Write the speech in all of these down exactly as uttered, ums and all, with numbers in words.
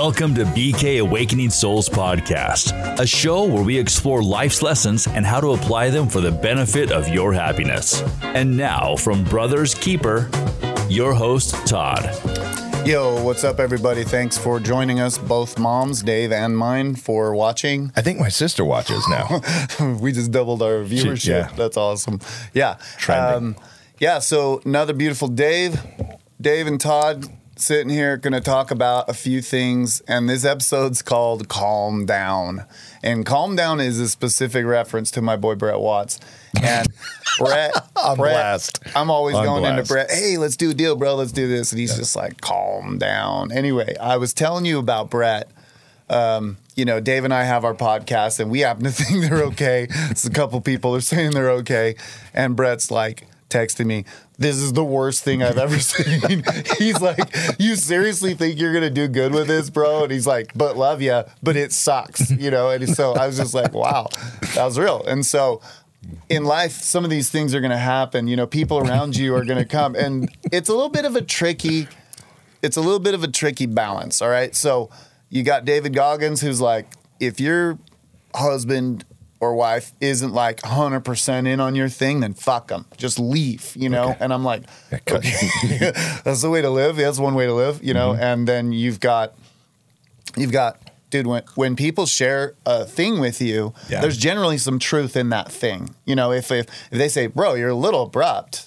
Welcome to B K Awakening Souls Podcast, a show where we explore life's lessons and how to apply them for the benefit of your happiness. And now, from Brothers Keeper, your host, Todd. Yo, what's up, everybody? Thanks for joining us, both moms, Dave and mine, for watching. I think my sister watches now. We just doubled our viewership. She, yeah. That's awesome. Yeah. Trending. Um, yeah, so another beautiful Dave. Dave and Todd sitting here going to talk about a few things, and this episode's called Calm Down. And Calm Down is a specific reference to my boy Brett Watts. And Brett, I'm Brett, blast. I'm always I'm going blast. into Brett, hey, let's do a deal, bro, let's do this. And he's yeah. just like, calm down. Anyway, I was telling you about Brett. Um, you know, Dave and I have our podcast, and we happen to think they're okay. It's a couple people are saying they're okay. And Brett's like texting me, this is the worst thing I've ever seen. He's like, you seriously think you're going to do good with this, bro? And he's like, but love ya, but it sucks, you know? And so I was just like, wow, that was real. And so in life, some of these things are going to happen. You know, people around you are going to come. And it's a little bit of a tricky, it's a little bit of a tricky balance, all right? So you got David Goggins, who's like, if your husband or wife isn't like one hundred percent in on your thing, then fuck them. Just leave, you know? Okay. And I'm like, okay. That's the way to live. That's one way to live, you know? Mm-hmm. And then you've got, you've got, dude, when, when people share a thing with you, yeah. there's generally some truth in that thing. You know, if, if, if they say, bro, you're a little abrupt,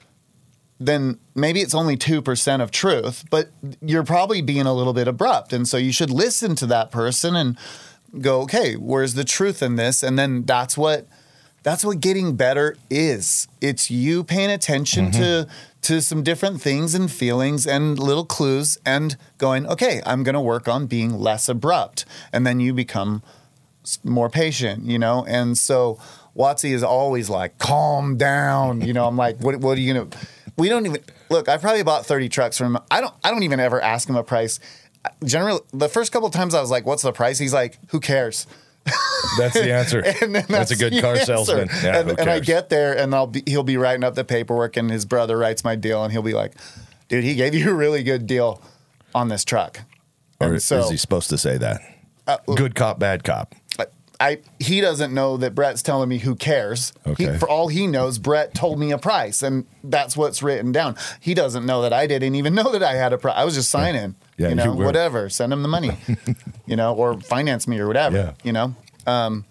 then maybe it's only two percent of truth, but you're probably being a little bit abrupt. And so you should listen to that person and go, okay, where's the truth in this? And then that's what that's what getting better is. It's you paying attention mm-hmm. to to some different things and feelings and little clues and going, okay, I'm going to work on being less abrupt. And then you become more patient, you know? And so Watsy is always like, calm down. You know, I'm like, what, what are you going to... We don't even... Look, I probably bought thirty trucks from him. I don't, I don't even ever ask him a price. Generally, the first couple of times I was like, what's the price? He's like, who cares? That's the answer. and then that's, that's a good car answer. salesman. Yeah, and, and I get there, and I'll be, he'll be writing up the paperwork, and his brother writes my deal, and he'll be like, dude, he gave you a really good deal on this truck. And or so, is he supposed to say that? Uh, good cop, bad cop. I he doesn't know that Brett's telling me who cares. Okay. He, for all he knows, Brett told me a price, and that's what's written down. He doesn't know that I didn't even know that I had a price. I was just signing, yeah, you know, you whatever. Send him the money, you know, or finance me or whatever, yeah. you know. Um,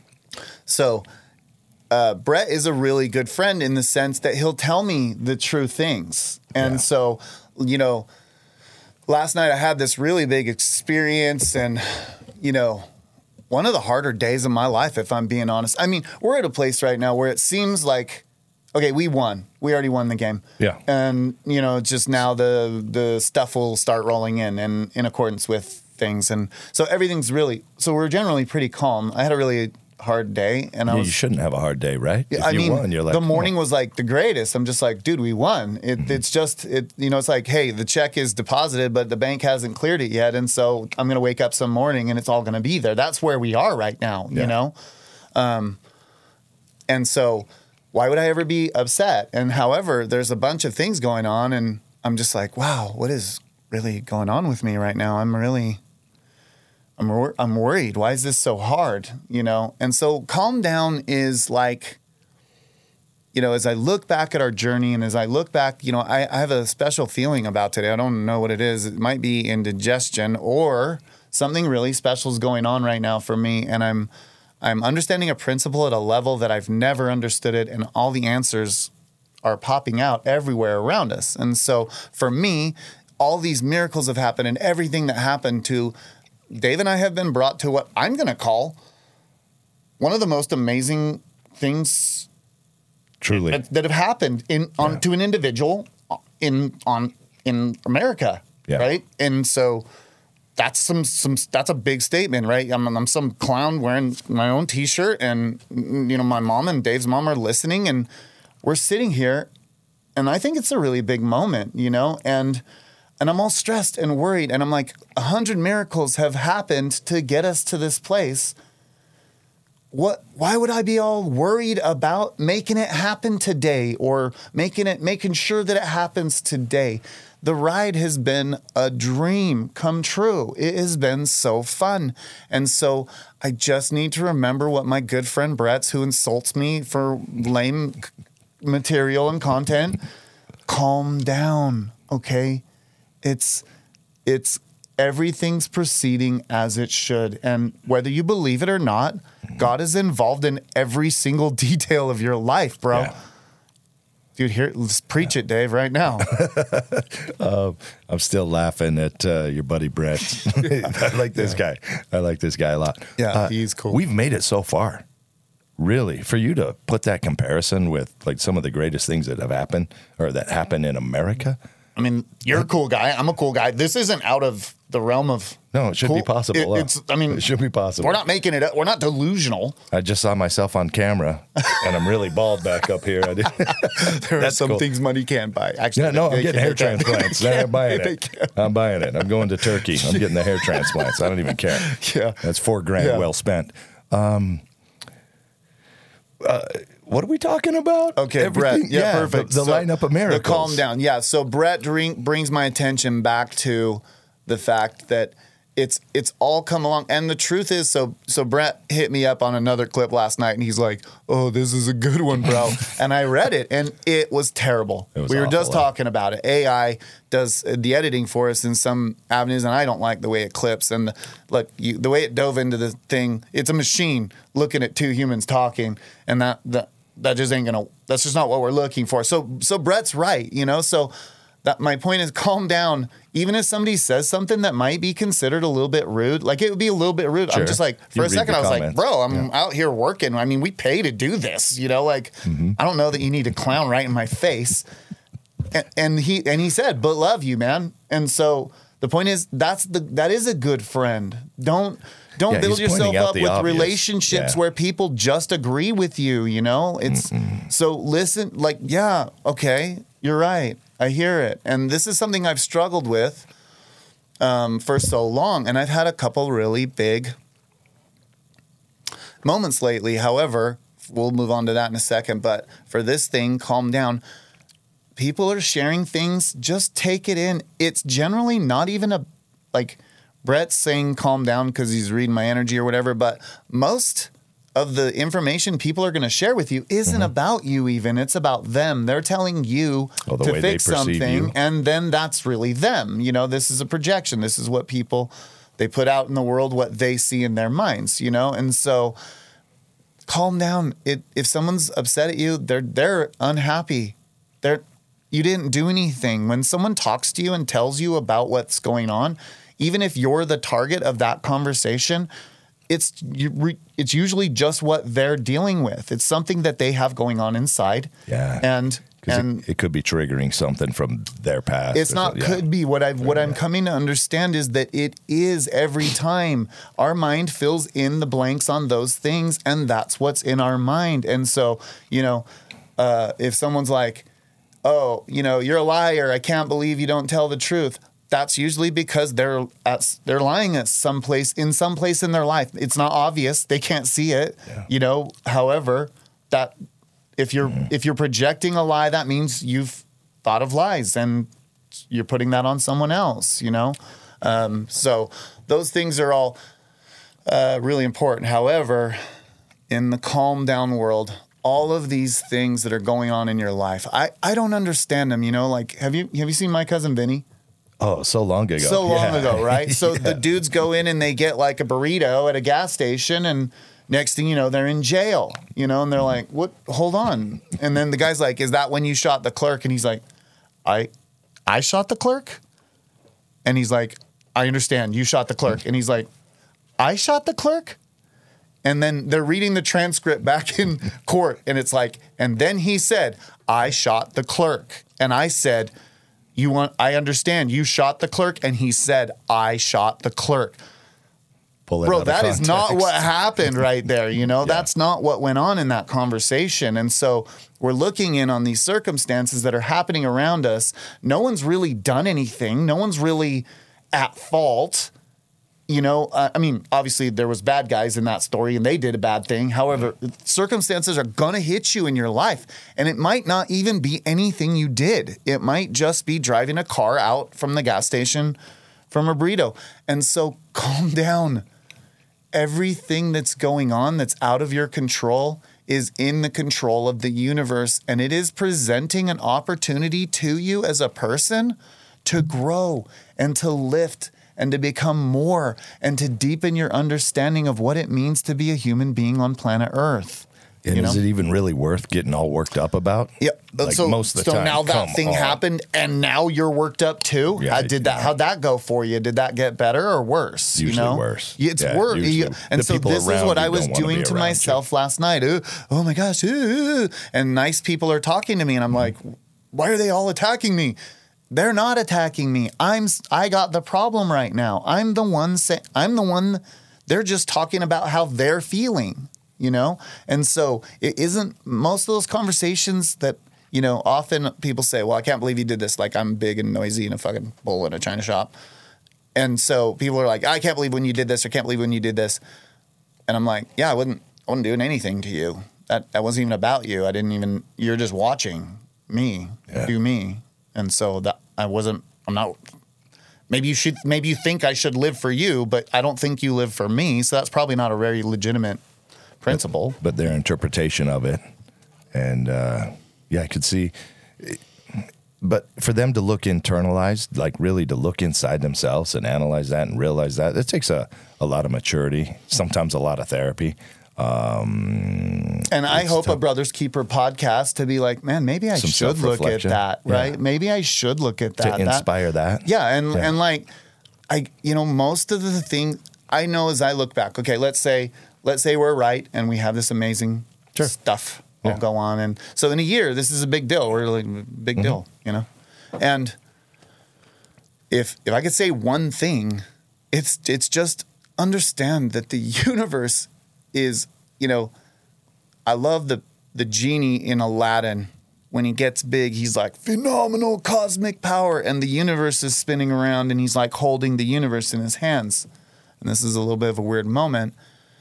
so uh, Brett is a really good friend in the sense that he'll tell me the true things. And yeah. so, you know, last night I had this really big experience, and, you know, one of the harder days of my life, if I'm being honest. I mean, we're at a place right now where it seems like, okay, we won. We already won the game. Yeah. And, you know, just now the the stuff will start rolling in and in accordance with things. And so everything's really, so we're generally pretty calm. I had a really hard day. And I yeah, was, you shouldn't have a hard day, right? Yeah, if I you mean, won, you're like, the morning was like the greatest. I'm just like, dude, we won. It, mm-hmm. It's just, it. you know, it's like, hey, the check is deposited, but the bank hasn't cleared it yet. And so I'm going to wake up some morning and it's all going to be there. That's where we are right now, yeah. you know? Um, and so why would I ever be upset? And however, there's a bunch of things going on, and I'm just like, wow, what is really going on with me right now? I'm really... I'm wor- I'm worried. Why is this so hard? You know? And so calm down is like, you know, as I look back at our journey and as I look back, you know, I, I have a special feeling about today. I don't know what it is. It might be indigestion or something really special is going on right now for me. And I'm, I'm understanding a principle at a level that I've never understood it. And all the answers are popping out everywhere around us. And so for me, all these miracles have happened, and everything that happened to Dave and I have been brought to what I'm going to call one of the most amazing things truly that, that have happened in on yeah. to an individual in on in America, yeah. right? And so that's some some that's a big statement, right? I'm, I'm some clown wearing my own T-shirt, and you know my mom and Dave's mom are listening, and we're sitting here, and I think it's a really big moment, you know, and. And I'm all stressed and worried. And I'm like, a hundred miracles have happened to get us to this place. what, why would I be all worried about making it happen today or making it, making sure that it happens today? The ride has been a dream come true. It has been so fun. And so I just need to remember what my good friend Brett's, who insults me for lame material and content, calm down, okay? It's, it's, everything's proceeding as it should. And whether you believe it or not, God is involved in every single detail of your life, bro. Yeah. Dude, here, let's preach it, Dave, right now. uh, I'm still laughing at uh, your buddy Brett. I like this yeah. guy. I like this guy a lot. Yeah, uh, he's cool. We've made it so far. Really, for you to put that comparison with like some of the greatest things that have happened or that happen in America. I mean, you're a cool guy. I'm a cool guy. This isn't out of the realm of no. It should cool. be possible. It, huh? it's. I mean, it should be possible. We're not making it up. We're not delusional. I just saw myself on camera, and I'm really bald back up here. I did. There are some cool. things money can't buy. Actually, yeah, no, they, I'm getting hair can. transplants. I'm buying it. I'm buying it. I'm going to Turkey. I'm getting the hair transplants. I don't even care. Yeah, that's four grand yeah. well spent. Um, uh, what are we talking about? Okay, Everything, Brett. Yeah, yeah, perfect. The, the so, lineup of miracles. The calm down. Yeah. So Brett drink, brings my attention back to the fact that it's it's all come along. And the truth is, so so Brett hit me up on another clip last night, and he's like, "Oh, this is a good one, bro." And I read it, and it was terrible. It was we were awful, just huh? talking about it. A I does the editing for us in some avenues, and I don't like the way it clips. And the, look, you, the way it dove into the thing, it's a machine looking at two humans talking, and that that. That just ain't gonna. That's just not what we're looking for. So, so Brett's right, you know. So, that my point is, calm down. Even if somebody says something that might be considered a little bit rude, like it would be a little bit rude. Sure. I'm just like, for you a second, I was comments. like, bro, I'm yeah. out here working. I mean, we pay to do this, you know. Like, mm-hmm. I don't know that you need to clown right in my face. and, and he and he said, "But love you, man." And so the point is, that's the that is a good friend. Don't. Don't yeah, build yourself up with obvious. relationships yeah. where people just agree with you, you know? It's Mm-mm. so listen, like, yeah, okay, you're right. I hear it. And this is something I've struggled with um, for so long. And I've had a couple really big moments lately. However, we'll move on to that in a second. But for this thing, calm down. People are sharing things. Just take it in. It's generally not even a, like, Brett's saying calm down because he's reading my energy or whatever, but most of the information people are going to share with you isn't mm-hmm. about you even. It's about them. They're telling you oh, the to fix something, you. and then that's really them. You know, this is a projection. This is what people, they put out in the world, what they see in their minds, you know? And so calm down. It, if someone's upset at you, they're they're unhappy. They're you didn't do anything. When someone talks to you and tells you about what's going on, even if you're the target of that conversation, it's it's usually just what they're dealing with. It's something that they have going on inside. Yeah, and and it, it could be triggering something from their past. It's not yeah. could be. What I've what yeah. I'm coming to understand is that it is every time our mind fills in the blanks on those things, and that's what's in our mind. And so, you know, uh, if someone's like, "Oh, you know, you're a liar. I can't believe you don't tell the truth." That's usually because they're at, they're lying at some place in some place in their life. It's not obvious; they can't see it. Yeah. You know. However, that if you're mm-hmm. if you're projecting a lie, that means you've thought of lies and you're putting that on someone else. You know. Um, so those things are all uh, really important. However, in the calm down world, all of these things that are going on in your life, I, I don't understand them. You know, like have you have you seen My Cousin Vinny? Oh, so long ago. So long yeah. ago, right? So yeah. the dudes go in and they get like a burrito at a gas station, and next thing you know, they're in jail, you know, and they're like, what? Hold on. And then the guy's like, is that when you shot the clerk? And he's like, I, I shot the clerk? And he's like, I understand. You shot the clerk. And he's like, I shot the clerk? And then they're reading the transcript back in court, and it's like, and then he said, I shot the clerk. And I said, You want? I understand. You shot the clerk, and he said, "I shot the clerk." Pull it Bro, out of that context. is not what happened right there. You know, yeah. that's not what went on in that conversation. And so we're looking in on these circumstances that are happening around us. No one's really done anything. No one's really at fault. You know, uh, I mean, obviously there was bad guys in that story and they did a bad thing. However, circumstances are going to hit you in your life. And it might not even be anything you did. It might just be driving a car out from the gas station from a burrito. And so calm down. Everything that's going on that's out of your control is in the control of the universe. And it is presenting an opportunity to you as a person to grow and to lift and to become more and to deepen your understanding of what it means to be a human being on planet Earth. And you is know? it even really worth getting all worked up about? Yep. Like so most of the so time, now that come thing on. happened, and now you're worked up too. Yeah, How did that? yeah. How'd that go for you? Did that get better or worse? Usually you know? worse. It's Yeah, worse. usually. And The so people this is around what you I was don't wanna doing be to around myself last night. Ooh, oh my gosh! Ooh. And nice people are talking to me, and I'm like, why are they all attacking me? They're not attacking me. I'm I got the problem right now. I'm the one say, I'm the one they're just talking about how they're feeling, you know? And so it isn't most of those conversations that, you know, often people say, "Well, I can't believe you did this." Like I'm big and noisy and a fucking bull in a china shop. And so people are like, "I can't believe when you did this," or "Can't believe when you did this." And I'm like, "Yeah, I wasn't I wasn't doing anything to you. That that wasn't even about you. I didn't even you're just watching me Yeah. do me." And so that I wasn't, I'm not, maybe you should, maybe you think I should live for you, but I don't think you live for me. So that's probably not a very legitimate principle. But their interpretation of it. And uh, yeah, I could see. But for them to look internalized, like really to look inside themselves and analyze that and realize that, it takes a, a lot of maturity, sometimes a lot of therapy. Um, And I hope tough. a Brothers Keeper podcast to be like, man, maybe I Some should look at self-reflection. that, Yeah. right? Maybe I should look at to that. That- inspire that. Yeah, and Yeah. and like I you know, most of the thing I know as I look back, okay, let's say let's say we're right and we have this amazing Sure. stuff Yeah. all go on. And so in a year, this is a big deal. We're like big Mm-hmm. deal, you know? And if if I could say one thing, it's it's just understand that the universe is, you know, I love the the genie in Aladdin. When he gets big, he's like, phenomenal cosmic power. And the universe is spinning around and he's like holding the universe in his hands. And this is a little bit of a weird moment.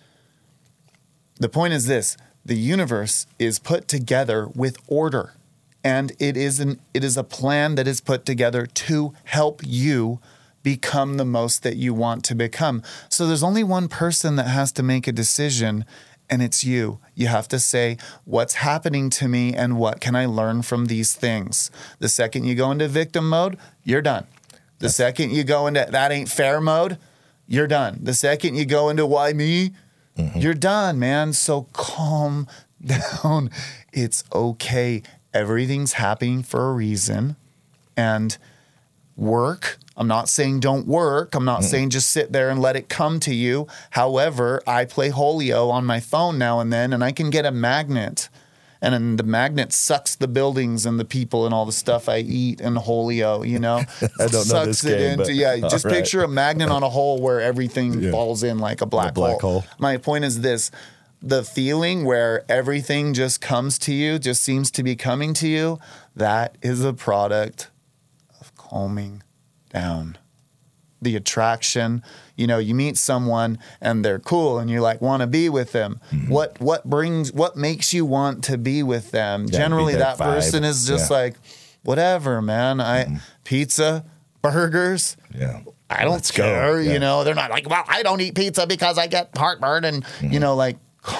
The point is this, the universe is put together with order. And it is an it is a plan that is put together to help you become the most that you want to become. So there's only one person that has to make a decision, and it's you. You have to say, what's happening to me and what can I learn from these things? The second you go into victim mode, you're done. The second you go into that ain't fair mode, you're done. The second you go into why me, mm-hmm. you're done, man. So calm down. It's okay. Everything's happening for a reason. And work. I'm not saying don't work. I'm not mm. saying just sit there and let it come to you. However, I play Holio on my phone now and then, and I can get a magnet. And then the magnet sucks the buildings and the people and all the stuff I eat in Holio, you know? I don't know sucks this it game, into, but yeah, just all right. picture a magnet on a hole where everything Yeah. falls in like a black, A black hole. My point is this. The feeling where everything just comes to you, just seems to be coming to you, that is a product of calming down. The attraction, you know, you meet someone and they're cool and you like want to be with them. Mm-hmm. What what brings what makes you want to be with them? Yeah, Generally be that that vibe. person is just Yeah. like, whatever, man. I Mm-hmm. pizza, burgers. Yeah. I don't Let's go. care, Yeah. you know. They're not like, well, I don't eat pizza because I get heartburn and Mm-hmm. you know, like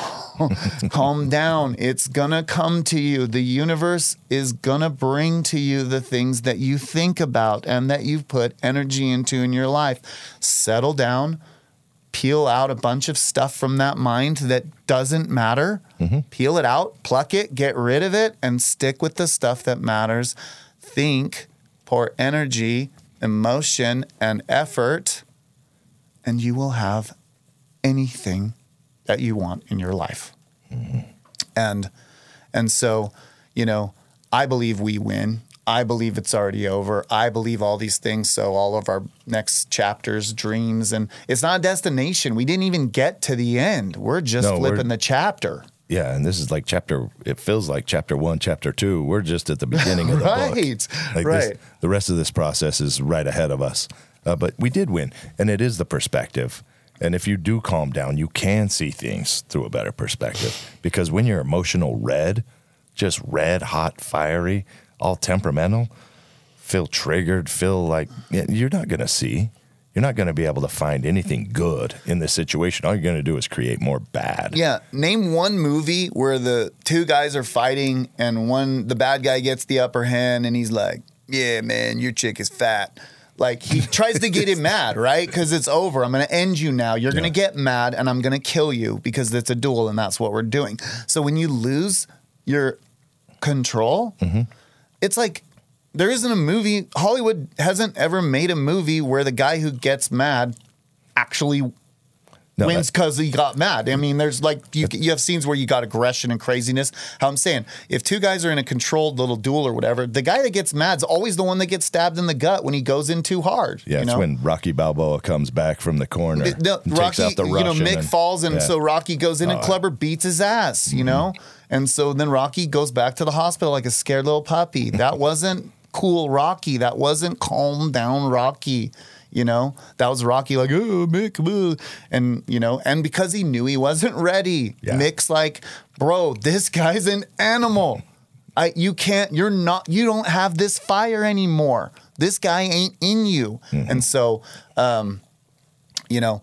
calm down. It's gonna come to you. The universe is gonna bring to you the things that you think about and that you've put energy into in your life. Settle down, peel out a bunch of stuff from that mind that doesn't matter. Mm-hmm. Peel it out, pluck it, get rid of it, and stick with the stuff that matters. Think, pour energy, emotion, and effort, and you will have anything that you want in your life. Mm-hmm. And and so, you know, I believe we win. I believe it's already over. I believe all these things. So all of our next chapters, dreams, and it's not a destination. We didn't even get to the end. We're just No, we're- flipping the chapter. Yeah, and this is like chapter, it feels like chapter one, chapter two. We're just at the beginning of the Right, book. Like right. This, the rest of this process is right ahead of us. Uh, but we did win, and it is the perspective. And if you do calm down, you can see things through a better perspective. Because when you're emotional red, just red, hot, fiery, all temperamental, feel triggered, feel like you're not going to see. You're not going to be able to find anything good in this situation. All you're going to do is create more bad. Yeah. Name one movie where the two guys are fighting and one, the bad guy gets the upper hand and he's like, yeah, man, your chick is fat. Like, he tries to get him mad, right? Because it's over. I'm going to end you now. You're yeah. going to get mad, and I'm going to kill you because it's a duel, and that's what we're doing. So when you lose your control, mm-hmm. it's like there isn't a movie. Hollywood hasn't ever made a movie where the guy who gets mad actually no, wins because he got mad. I mean, there's like, you, you have scenes where you got aggression and craziness. How I'm saying, if two guys are in a controlled little duel or whatever, the guy that gets mad is always the one that gets stabbed in the gut when he goes in too hard. Yeah, you it's know? when Rocky Balboa comes back from the corner. No, and Rocky, takes out the you know, Mick and, falls, and yeah. so Rocky goes in oh, and Clubber beats his ass, you mm-hmm. know? And so then Rocky goes back to the hospital like a scared little puppy. That wasn't cool Rocky. That wasn't calm down Rocky. You know, that was Rocky like, oh, Mick, boo. And, you know, and because he knew he wasn't ready, yeah. Mick's like, bro, this guy's an animal. I, you can't, you're not, you don't have this fire anymore. This guy ain't in you. Mm-hmm. And so, um, you know,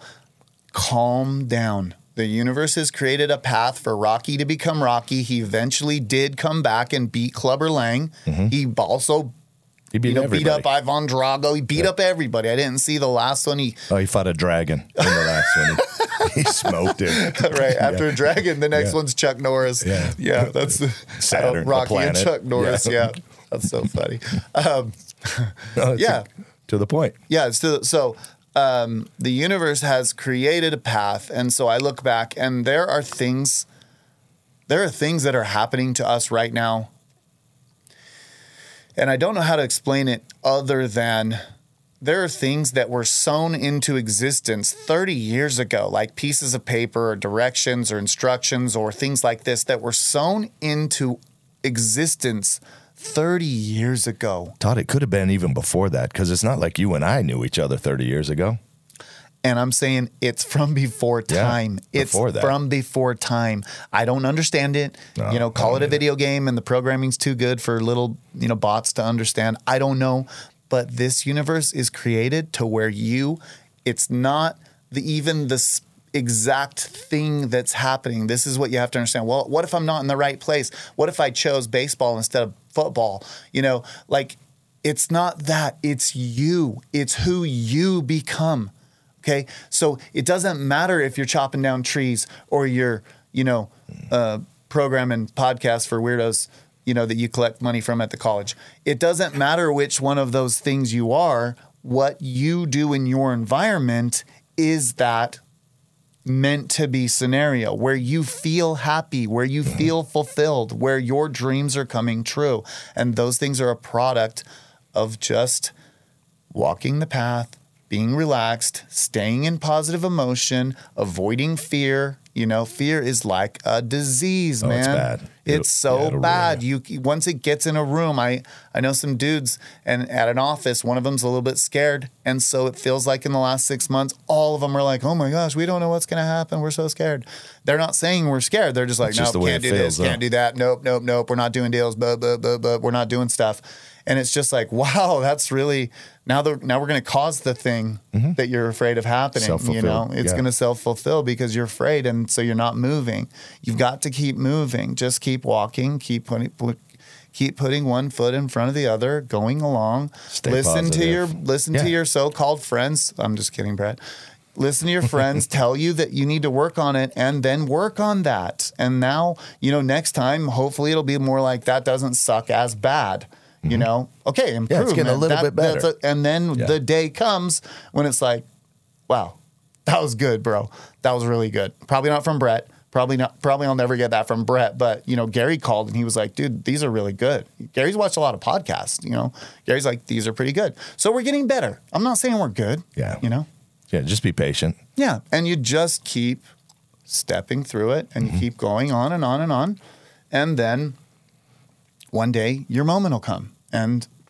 calm down. The universe has created a path for Rocky to become Rocky. He eventually did come back and beat Clubber Lang. Mm-hmm. He also He beat, you know, everybody. beat up Ivan Drago. He beat yeah. up everybody. I didn't see the last one. He oh, he fought a dragon in the last one. He, he smoked it. Right after yeah. a dragon, the next yeah. one's Chuck Norris. Yeah, yeah, that's Saturn, Rocky and Chuck Norris. Yeah, yeah. That's so funny. Um, no, yeah, a, to the point. Yeah, so so um, the universe has created a path, and so I look back, and there are things, there are things that are happening to us right now. And I don't know how to explain it other than there are things that were sown into existence thirty years ago, like pieces of paper or directions or instructions or things like this that were sown into existence thirty years ago. Todd, it could have been even before that, because it's not like you and I knew each other thirty years ago. And I'm saying it's from before time. Yeah, it's before that. from before time. I don't understand it. No, you know, call it a video game and the programming's too good for little, you know, bots to understand. I don't know. But this universe is created to where you, it's not the even the exact thing that's happening. This is what you have to understand. Well, what if I'm not in the right place? What if I chose baseball instead of football? You know, like, it's not that. It's you. It's who you become. Okay, so it doesn't matter if you're chopping down trees or you're, you know, uh, programming podcasts for weirdos, you know, that you collect money from at the college. It doesn't matter which one of those things you are. What you do in your environment is that meant to be scenario where you feel happy, where you feel fulfilled, where your dreams are coming true. And those things are a product of just walking the path, being relaxed, staying in positive emotion, avoiding fear. You know, fear is like a disease, oh, man. It's bad. It's It'll, so yeah, bad. You once it gets in a room, I I know some dudes, and at an office, one of them's a little bit scared, and so it feels like in the last six months, all of them are like, "Oh my gosh, we don't know what's going to happen. We're so scared." They're not saying we're scared. They're just like, it's "Nope, just the way can't it do feels, this, can't though. do that. Nope, nope, nope. We're not doing deals. Blah blah blah blah. We're not doing stuff." And it's just like, wow, that's really now. The now we're going to cause the thing mm-hmm. that you're afraid of happening. You know, it's yeah. going to self-fulfill because you're afraid, and so you're not moving. You've got to keep moving. Just keep walking. Keep putting, put, keep putting one foot in front of the other, going along. Stay listen positive. to your listen yeah. to your so-called friends. I'm just kidding, Brett. Listen to your friends tell you that you need to work on it, and then work on that. And now, you know, next time, hopefully, it'll be more like that doesn't suck as bad. You know, okay, improvement. Yeah, it's getting a little that, bit better. A, and then yeah. the day comes when it's like, wow, that was good, bro. That was really good. Probably not from Brett. Probably not. Probably I'll never get that from Brett. But, you know, Gary called and he was like, dude, these are really good. Gary's watched a lot of podcasts, you know. Gary's like, these are pretty good. So we're getting better. I'm not saying we're good. Yeah. You know? Yeah, just be patient. Yeah. And you just keep stepping through it and mm-hmm. you keep going on and on and on. And then one day your moment will come. And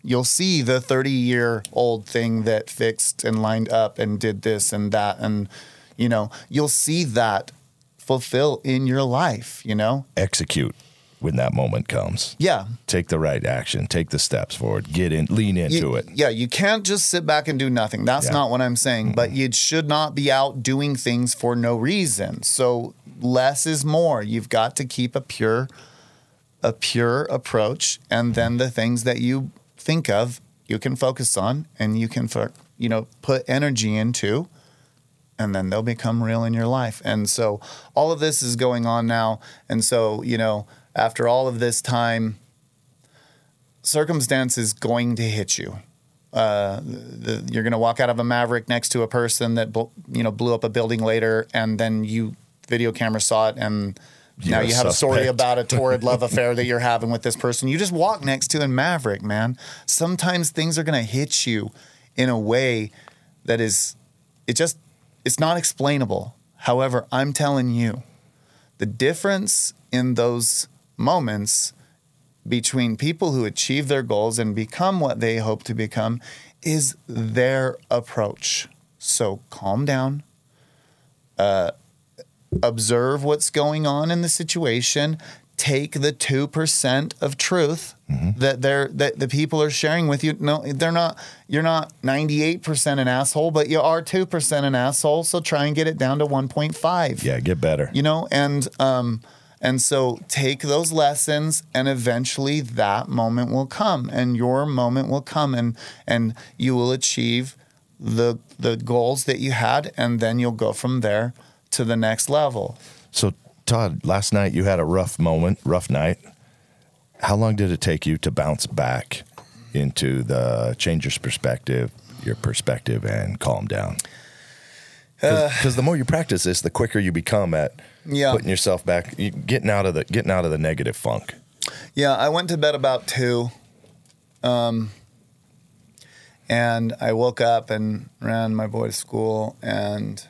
You'll see the thirty-year-old thing that fixed and lined up and did this and that. And, you know, you'll see that fulfill in your life, you know? Execute when that moment comes. Yeah. Take the right action. Take the steps forward. Get in, lean into you, it. Yeah, you can't just sit back and do nothing. That's Yeah. not what I'm saying. Mm-hmm. But you should not be out doing things for no reason. So less is more. You've got to keep a pure, a pure approach, and then the things that you think of, you can focus on, and you can, you know, put energy into, and then they'll become real in your life. And so all of this is going on now. And so, you know, after all of this time, circumstance is going to hit you. Uh, the, you're going to walk out of a Maverick next to a person that, you know, blew up a building later, and then you video camera saw it, and you're now you have suspect. a story about a torrid love affair that you're having with this person. You just walk next to a Maverick, man. Sometimes things are going to hit you in a way that is, it just, it's not explainable. However, I'm telling you, the difference in those moments between people who achieve their goals and become what they hope to become is their approach. So calm down, uh, observe what's going on in the situation, take the two percent of truth mm-hmm. that they're that the people are sharing with you. No, they're not, you're not ninety-eight percent an asshole, but you are two percent an asshole. So try and get it down to one point five. Yeah, get better. You know, and um and so take those lessons, and eventually that moment will come, and your moment will come, and and you will achieve the the goals that you had, and then you'll go from there to the next level. So Todd, last night you had a rough moment, rough night. How long did it take you to bounce back into the change your perspective, your perspective, and calm down? Because uh, the more you practice this, the quicker you become at yeah. putting yourself back, getting out of the getting out of the negative funk. Yeah, I went to bed about two, um, and I woke up and ran my boy to school, and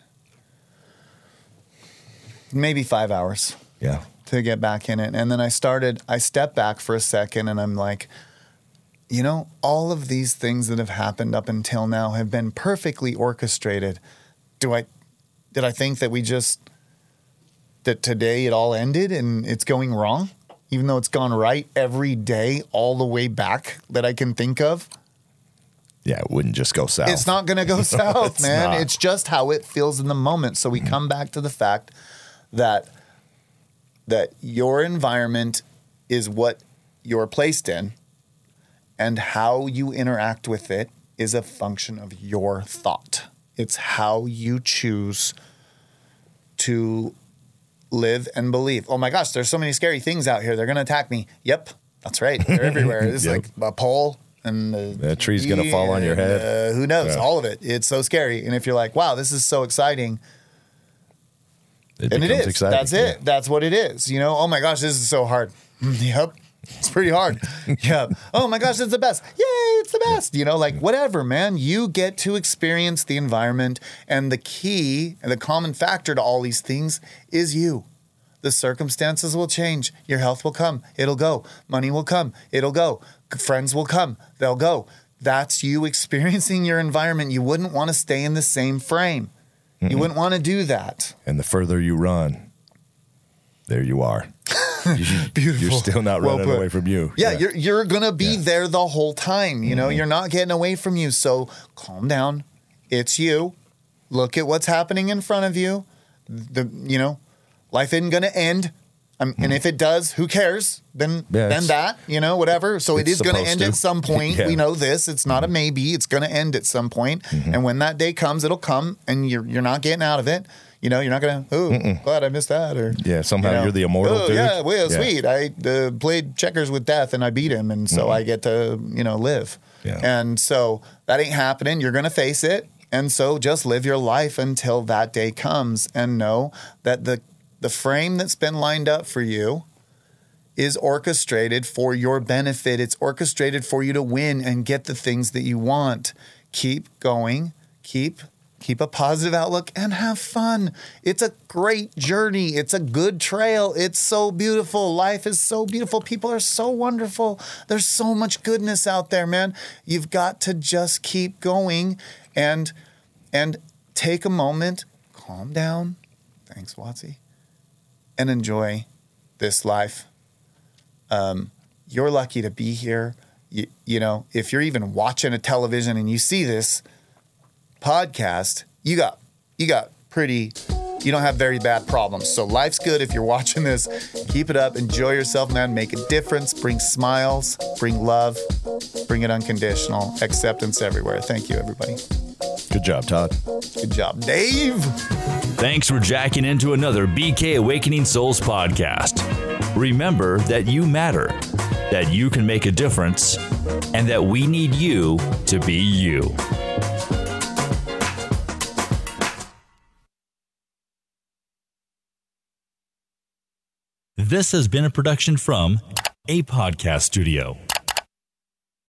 maybe five hours. Yeah. To get back in it. And then I started, I stepped back for a second, and I'm like, you know, all of these things that have happened up until now have been perfectly orchestrated. Do I, did I think that we just, that today it all ended and it's going wrong, even though it's gone right every day all the way back that I can think of? Yeah, it wouldn't just go south. It's not going to go south, it's man. not. It's just how it feels in the moment. So we mm-hmm. come back to the fact that that your environment is what you're placed in, and how you interact with it is a function of your thought. It's how you choose to live and believe. Oh my gosh, there's so many scary things out here. They're going to attack me. Yep, that's right. They're everywhere. It's yep. like a pole. And the, that tree's going to fall on your head. Uh, who knows? Yeah. All of it. It's so scary. And if you're like, wow, this is so exciting. It and it is. Exciting. That's it. Yeah. That's what it is. You know, oh my gosh, this is so hard. Yep. It's pretty hard. Yep. Oh my gosh, it's the best. Yay, it's the best. You know, like whatever, man. You get to experience the environment. And the key and the common factor to all these things is you. The circumstances will change. Your health will come. It'll go. Money will come. It'll go. Friends will come. They'll go. That's you experiencing your environment. You wouldn't want to stay in the same frame. Mm-mm. You wouldn't want to do that. And the further you run, there you are. Beautiful. You're still not running well away from you. Yeah, yeah. you're you're gonna be yeah. there the whole time. You know, mm-hmm. you're not getting away from you. So calm down. It's you. Look at what's happening in front of you. The you know, life isn't gonna end. Um, mm. And if it does, who cares? Then yeah, then that, you know, whatever. So it is going to end at some point. Yeah. We know this. It's not mm-hmm. a maybe. It's going to end at some point. Mm-hmm. And when that day comes, it'll come, and you're you're not getting out of it. You know, you're not going to, oh, Mm-mm. glad I missed that. Or yeah, somehow you know, you're the immortal oh, dude. Yeah, well, yeah. sweet. I uh, played checkers with death, and I beat him, and so mm-hmm. I get to, you know, live. Yeah. And so that ain't happening. You're going to face it. And so just live your life until that day comes, and know that the the frame that's been lined up for you is orchestrated for your benefit. It's orchestrated for you to win and get the things that you want. Keep going. Keep keep a positive outlook, and have fun. It's a great journey. It's a good trail. It's so beautiful. Life is so beautiful. People are so wonderful. There's so much goodness out there, man. You've got to just keep going and and take a moment, calm down. Thanks, Watsy. And enjoy this life. Um, you're lucky to be here. You, you know, if you're even watching a television and you see this podcast, you got you got pretty, you don't have very bad problems. So life's good if you're watching this. Keep it up. Enjoy yourself, man. Make a difference. Bring smiles. Bring love. Bring it unconditional. Acceptance everywhere. Thank you, everybody. Good job, Todd. Good job, Dave. Thanks for jacking into another B K Awakening Souls podcast. Remember that you matter, that you can make a difference, and that we need you to be you. This has been a production from A Podcast Studio.